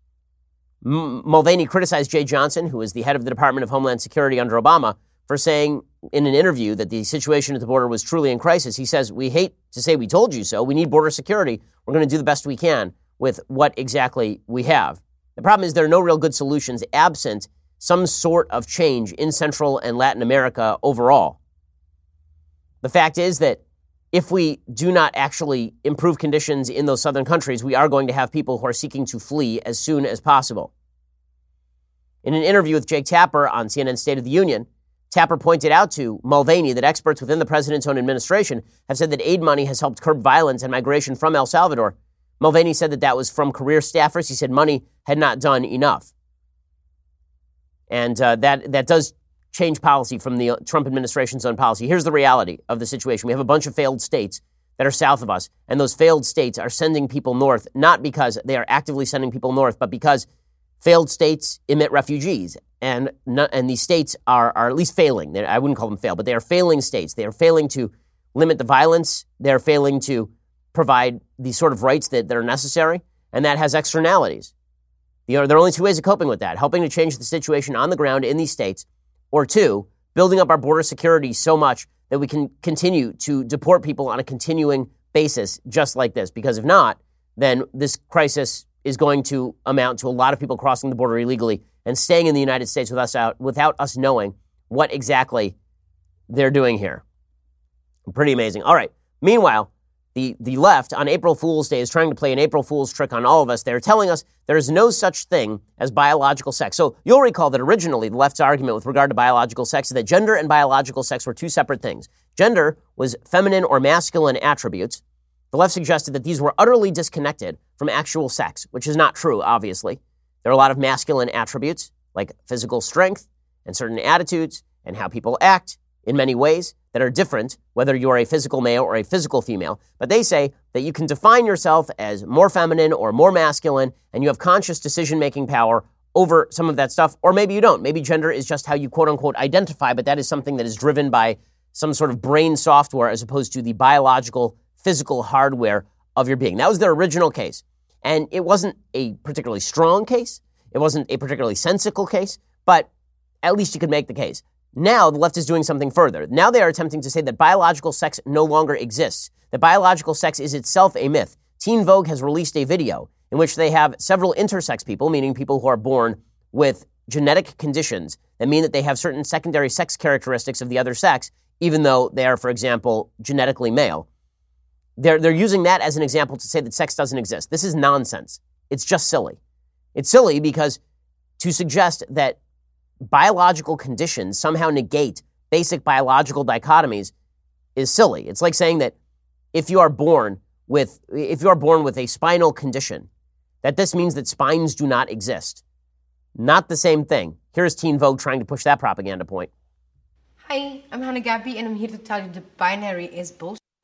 M- Mulvaney criticized Jay Johnson, who is the head of the Department of Homeland Security under Obama, for saying in an interview that the situation at the border was truly in crisis. He says, we hate to say we told you so. We need border security. We're going to do the best we can with what exactly we have. The problem is there are no real good solutions absent some sort of change in Central and Latin America overall. The fact is that if we do not actually improve conditions in those southern countries, we are going to have people who are seeking to flee as soon as possible. In an interview with Jake Tapper on C N N's State of the Union, Tapper pointed out to Mulvaney that experts within the president's own administration have said that aid money has helped curb violence and migration from El Salvador. Mulvaney said that that was from career staffers. He said money had not done enough. And uh, that, that does change policy from the Trump administration's own policy. Here's the reality of the situation. We have a bunch of failed states that are south of us, and those failed states are sending people north, not because they are actively sending people north, but because failed states emit refugees. And not, and these states are, are at least failing. They're, I wouldn't call them fail, but they are failing states. They are failing to limit the violence. They're failing to provide the sort of rights that, that are necessary, and that has externalities. You know, there are only two ways of coping with that: helping to change the situation on the ground in these states, or two, building up our border security so much that we can continue to deport people on a continuing basis just like this. Because if not, then this crisis is going to amount to a lot of people crossing the border illegally and staying in the United States with us out, without us knowing what exactly they're doing here. Pretty amazing. All right. Meanwhile, the, the left on April Fool's Day is trying to play an April Fool's trick on all of us. They're telling us there is no such thing as biological sex. So you'll recall that originally the left's argument with regard to biological sex is that gender and biological sex were two separate things. Gender was feminine or masculine attributes. The left suggested that these were utterly disconnected from actual sex, which is not true, obviously. There are a lot of masculine attributes, like physical strength and certain attitudes and how people act in many ways that are different, whether you are a physical male or a physical female. But they say that you can define yourself as more feminine or more masculine, and you have conscious decision-making power over some of that stuff, or maybe you don't. Maybe gender is just how you quote-unquote identify, but that is something that is driven by some sort of brain software as opposed to the biological, physical hardware of your being. That was their original case. And it wasn't a particularly strong case. It wasn't a particularly sensical case, but at least you could make the case. Now the left is doing something further. Now they are attempting to say that biological sex no longer exists, that biological sex is itself a myth. Teen Vogue has released a video in which they have several intersex people, meaning people who are born with genetic conditions that mean that they have certain secondary sex characteristics of the other sex, even though they are, for example, genetically male. They're, they're using that as an example to say that sex doesn't exist. This is nonsense. It's just silly. It's silly because to suggest that biological conditions somehow negate basic biological dichotomies is silly. It's like saying that if you are born with if you are born with a spinal condition, that this means that spines do not exist. Not the same thing. Here's Teen Vogue trying to push that propaganda point. Hi, I'm Hannah Gabby, and I'm here to tell you the binary is bullshit.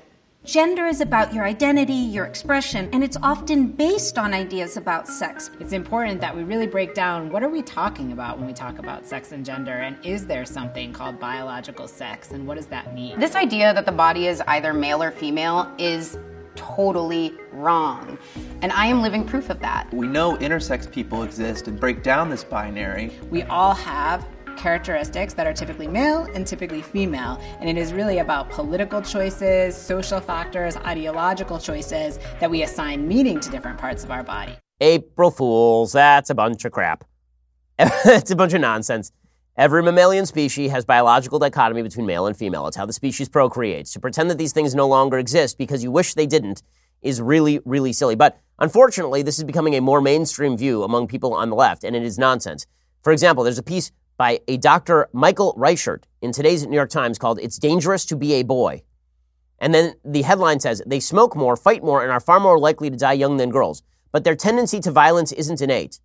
Gender is about your identity, your expression, and it's often based on ideas about sex. It's important that we really break down what are we talking about when we talk about sex and gender, and is there something called biological sex, and what does that mean? This idea that the body is either male or female is totally wrong, and I am living proof of that. We know intersex people exist and break down this binary. We all have characteristics that are typically male and typically female, and it is really about political choices, social factors, ideological choices that we assign meaning to different parts of our body. April Fools, that's a bunch of crap. It's a bunch of nonsense. Every mammalian species has biological dichotomy between male and female. It's how the species procreates. To pretend that these things no longer exist because you wish they didn't is really, really silly. But unfortunately, this is becoming a more mainstream view among people on the left, and it is nonsense. For example, there's a piece by a Doctor Michael Reichert in today's New York Times called "It's Dangerous to Be a Boy." And then the headline says, they smoke more, fight more, and are far more likely to die young than girls. But their tendency to violence isn't innate.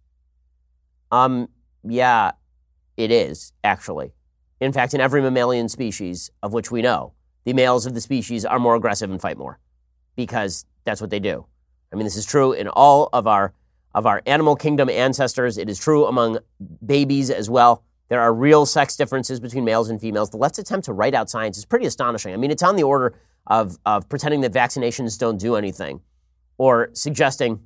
Um, yeah, it is, actually. In fact, in every mammalian species of which we know, the males of the species are more aggressive and fight more because that's what they do. I mean, this is true in all of our of our animal kingdom ancestors. It is true among babies as well. There are real sex differences between males and females. The left's attempt to write out science is pretty astonishing. I mean, it's on the order of, of pretending that vaccinations don't do anything, or suggesting,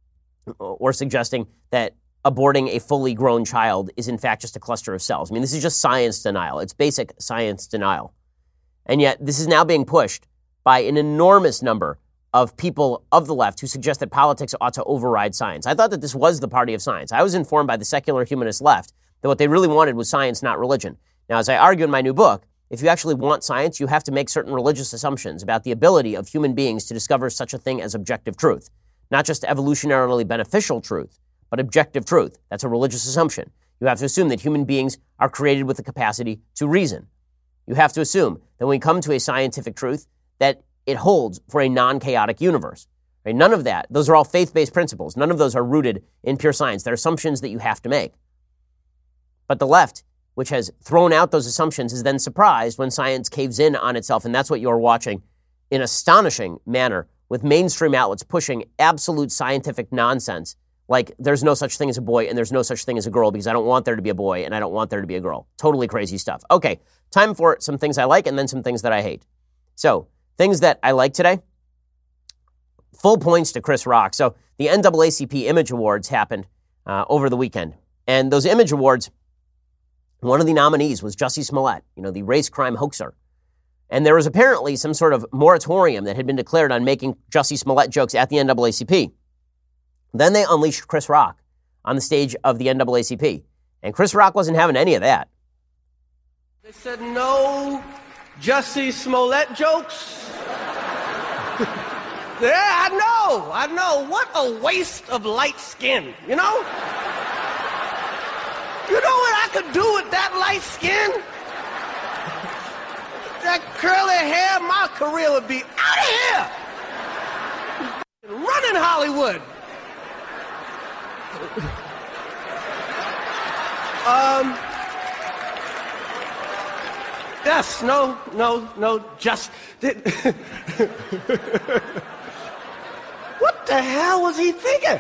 or suggesting that aborting a fully grown child is in fact just a cluster of cells. I mean, this is just science denial. It's basic science denial. And yet this is now being pushed by an enormous number of people of the left who suggest that politics ought to override science. I thought that this was the party of science. I was informed by the secular humanist left that what they really wanted was science, not religion. Now, as I argue in my new book, if you actually want science, you have to make certain religious assumptions about the ability of human beings to discover such a thing as objective truth. Not just evolutionarily beneficial truth, but objective truth. That's a religious assumption. You have to assume that human beings are created with the capacity to reason. You have to assume that when we come to a scientific truth, that it holds for a non-chaotic universe. Right? None of that, those are all faith-based principles. None of those are rooted in pure science. They're assumptions that you have to make. But the left, which has thrown out those assumptions, is then surprised when science caves in on itself. And that's what you're watching in astonishing manner with mainstream outlets pushing absolute scientific nonsense. Like there's no such thing as a boy and there's no such thing as a girl because I don't want there to be a boy and I don't want there to be a girl. Totally crazy stuff. Okay, time for some things I like and then some things that I hate. So, things that I like today. Full points to Chris Rock. So, the N double A C P Image Awards happened uh, over the weekend. And those Image Awards, one of the nominees was Jussie Smollett, you know, the race crime hoaxer. And there was apparently some sort of moratorium that had been declared on making Jussie Smollett jokes at the N double A C P. Then they unleashed Chris Rock on the stage of the N double A C P. And Chris Rock wasn't having any of that. They said no Jussie Smollett jokes. Yeah, I know, I know. What a waste of light skin, you know? You know what I could do with that light skin? That curly hair, my career would be out of here. Running Hollywood. Um, yes, no, no, no, just... What the hell was he thinking?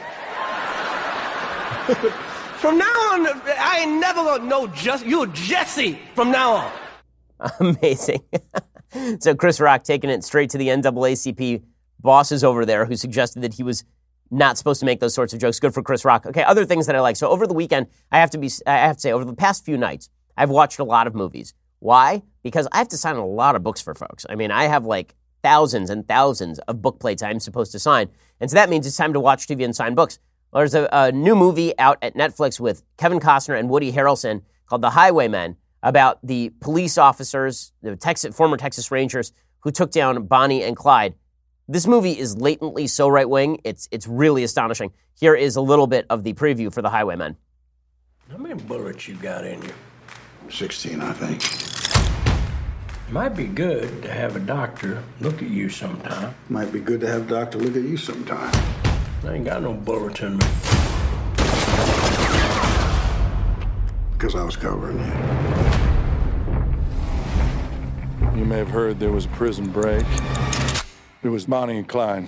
From now on, I ain't never gonna know just you're Jesse from now on. Amazing. So Chris Rock taking it straight to the N double A C P bosses over there who suggested that he was not supposed to make those sorts of jokes. Good for Chris Rock. Okay, other things that I like. So over the weekend, I have to be, I have to say, over the past few nights, I've watched a lot of movies. Why? Because I have to sign a lot of books for folks. I mean, I have like thousands and thousands of book plates I'm supposed to sign. And so that means it's time to watch T V and sign books. Well, there's a, a new movie out at Netflix with Kevin Costner and Woody Harrelson called The Highwaymen, about the police officers, the Texas, former Texas Rangers who took down Bonnie and Clyde. This movie is latently so right-wing, it's it's really astonishing. Here is a little bit of the preview for The Highwaymen. How many bullets you got in you? sixteen, I think. Might be good to have a doctor look at you sometime. Might be good to have a doctor look at you sometime. I ain't got no bullets in me. Because I was covering you. You may have heard there was a prison break. It was Bonnie and Clyde.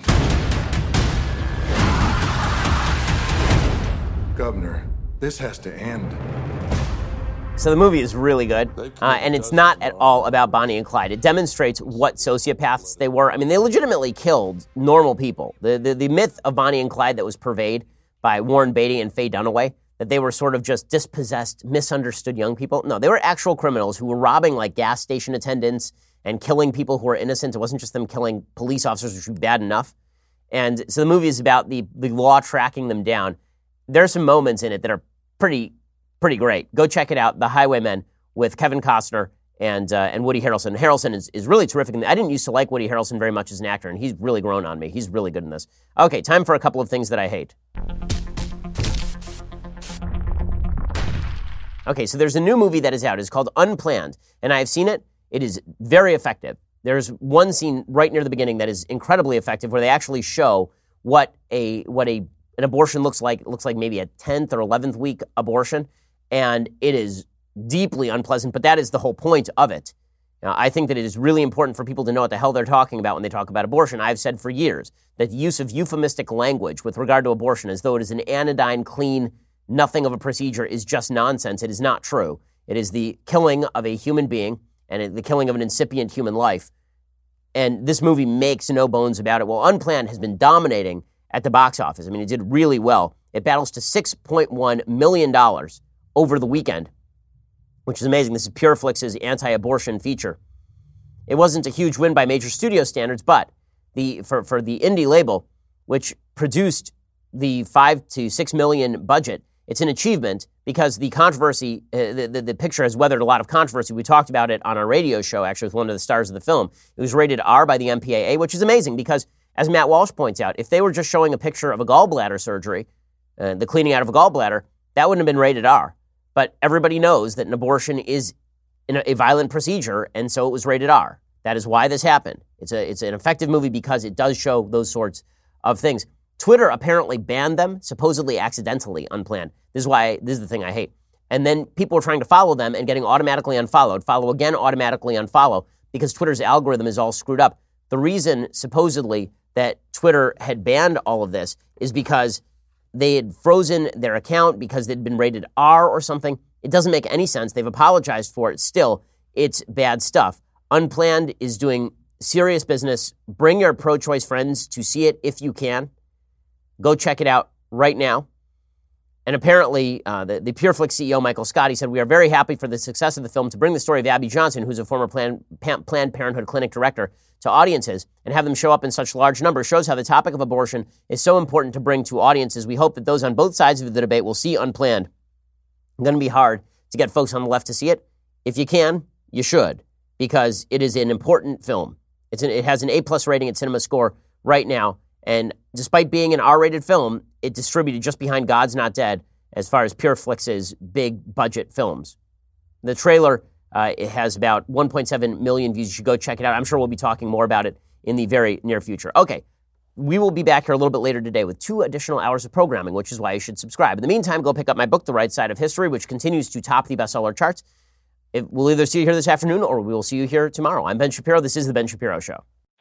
Governor, this has to end. So the movie is really good, uh, and it's not at all about Bonnie and Clyde. It demonstrates what sociopaths they were. I mean, they legitimately killed normal people. The, the, the myth of Bonnie and Clyde that was purveyed by Warren Beatty and Faye Dunaway, that they were sort of just dispossessed, misunderstood young people. No, they were actual criminals who were robbing like gas station attendants and killing people who were innocent. It wasn't just them killing police officers, which would be bad enough. And so the movie is about the, the law tracking them down. There are some moments in it that are pretty pretty great. Go check it out, The Highwaymen, with Kevin Costner and uh, and Woody Harrelson. Harrelson is, is really terrific. I didn't used to like Woody Harrelson very much as an actor, and he's really grown on me. He's really good in this. Okay, time for a couple of things that I hate. Okay, so there's a new movie that is out. It's called Unplanned, and I have seen it. It is very effective. There's one scene right near the beginning that is incredibly effective, where they actually show what a what a an abortion looks like. It looks like maybe a tenth or eleventh week abortion, and it is deeply unpleasant, but that is the whole point of it. Now, I think that it is really important for people to know what the hell they're talking about when they talk about abortion. I've said for years that the use of euphemistic language with regard to abortion as though it is an anodyne, clean, nothing of a procedure is just nonsense. It is not true. It is the killing of a human being and the killing of an incipient human life. And this movie makes no bones about it. Well, Unplanned has been dominating at the box office. I mean, it did really well. It battles to six point one million dollars over the weekend, which is amazing. This is PureFlix's anti-abortion feature. It wasn't a huge win by major studio standards, but the for, for the indie label, which produced the five to six million budget, it's an achievement because the controversy, uh, the, the, the picture has weathered a lot of controversy. We talked about it on our radio show, actually, with one of the stars of the film. It was rated R by the M P A A, which is amazing because, as Matt Walsh points out, if they were just showing a picture of a gallbladder surgery, uh, the cleaning out of a gallbladder, that wouldn't have been rated R. But everybody knows that an abortion is a, a violent procedure, and so it was rated R. That is why this happened. It's a it's an effective movie because it does show those sorts of things. Twitter apparently banned them, supposedly accidentally, Unplanned. This is why, this is the thing I hate. And then people are trying to follow them and getting automatically unfollowed, follow again, automatically unfollow, because Twitter's algorithm is all screwed up. The reason, supposedly, that Twitter had banned all of this is because they had frozen their account because they'd been rated R or something. It doesn't make any sense. They've apologized for it. Still, it's bad stuff. Unplanned is doing serious business. Bring your pro-choice friends to see it if you can. Go check it out right now. And apparently, uh, the, the PureFlix C E O, Michael Scott, he said, "We are very happy for the success of the film to bring the story of Abby Johnson, who's a former Planned, Planned Parenthood clinic director, to audiences and have them show up in such large numbers. Shows how the topic of abortion is so important to bring to audiences. We hope that those on both sides of the debate will see Unplanned." It's going to be hard to get folks on the left to see it. If you can, you should, because it is an important film. It's an, it has an A-plus rating at Cinema Score right now. And despite being an R-rated film, it distributed just behind God's Not Dead as far as PureFlix's big budget films. The trailer uh, it has about one point seven million views. You should go check it out. I'm sure we'll be talking more about it in the very near future. Okay, we will be back here a little bit later today with two additional hours of programming, which is why you should subscribe. In the meantime, go pick up my book, The Right Side of History, which continues to top the bestseller charts. It, we'll either see you here this afternoon or we will see you here tomorrow. I'm Ben Shapiro. This is The Ben Shapiro Show.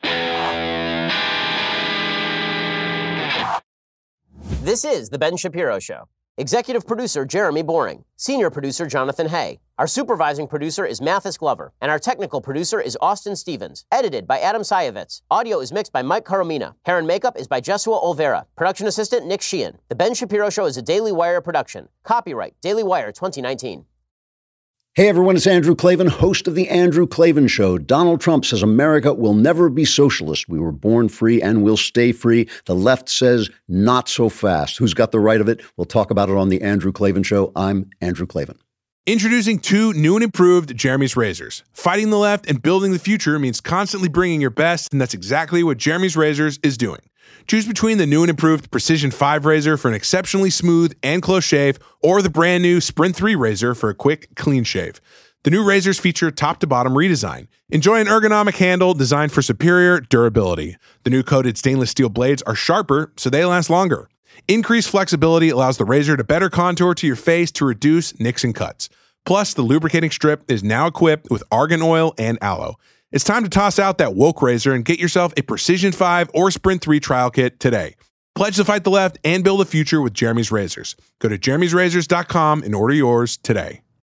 This is The Ben Shapiro Show. Executive producer Jeremy Boring. Senior producer Jonathan Hay. Our supervising producer is Mathis Glover. And our technical producer is Austin Stevens. Edited by Adam Sayevitz. Audio is mixed by Mike Coromina. Hair and makeup is by Jesua Olvera. Production assistant Nick Sheehan. The Ben Shapiro Show is a Daily Wire production. Copyright Daily Wire twenty nineteen. Hey everyone, it's Andrew Klavan, host of The Andrew Klavan Show. Donald Trump says America will never be socialist. We were born free and will stay free. The left says not so fast. Who's got the right of it? We'll talk about it on The Andrew Klavan Show. I'm Andrew Klavan. Introducing two new and improved Jeremy's Razors. Fighting the left and building the future means constantly bringing your best, and that's exactly what Jeremy's Razors is doing. Choose between the new and improved Precision five razor for an exceptionally smooth and close shave, or the brand new Sprint three razor for a quick, clean shave. The new razors feature top-to-bottom redesign. Enjoy an ergonomic handle designed for superior durability. The new coated stainless steel blades are sharper, so they last longer. Increased flexibility allows the razor to better contour to your face to reduce nicks and cuts. Plus, the lubricating strip is now equipped with argan oil and aloe. It's time to toss out that woke razor and get yourself a Precision five or Sprint three trial kit today. Pledge to fight the left and build a future with Jeremy's Razors. Go to jeremy's razors dot com and order yours today.